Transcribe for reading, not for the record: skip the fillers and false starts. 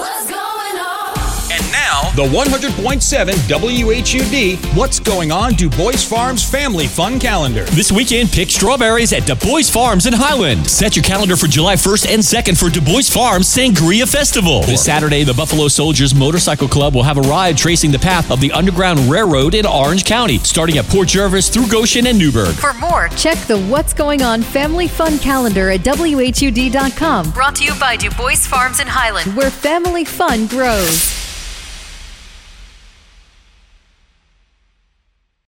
And now, the 100.7 WHUD What's Going On Du Bois Farms Family Fun Calendar. This weekend, pick strawberries at Du Bois Farms in Highland. Set your calendar for July 1st and 2nd for Du Bois Farms Sangria Festival. This Saturday, the Buffalo Soldiers Motorcycle Club will have a ride tracing the path of the Underground Railroad in Orange County, starting at Port Jervis through Goshen and Newburgh. For more, check the What's Going On Family Fun Calendar at WHUD.com. Brought to you by Du Bois Farms in Highland, where family fun grows.